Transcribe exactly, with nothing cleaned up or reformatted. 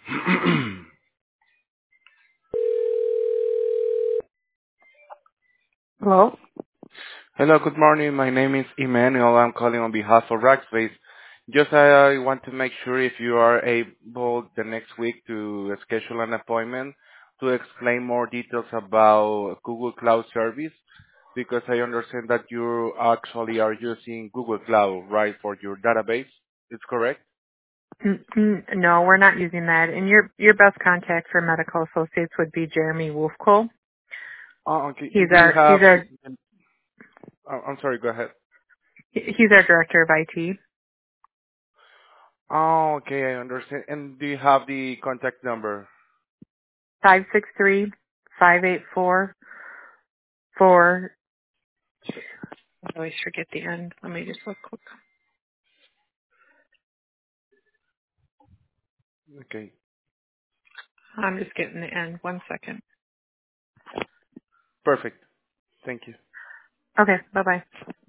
Hello? Hello, good morning. My name is Emmanuel. I'm calling on behalf of Rackspace. Just I want to make sure if you are able the next week to schedule an appointment to explain more details about Google Cloud Service, because I understand that you actually are using Google Cloud, right, for your database. It's correct? N- n- No, we're not using that. And your your best contact for medical associates would be Jeremy Wolfcole. Oh, okay. He's And do you our have... he's our oh, I'm sorry, go ahead. he's our director of I T. Oh, okay, I understand. And do you have the contact number? Five six three five eight four four. I always forget the end. Let me just look quick. Okay, I'm just getting the end. One second. perfect. Thank you. Okay. Bye bye.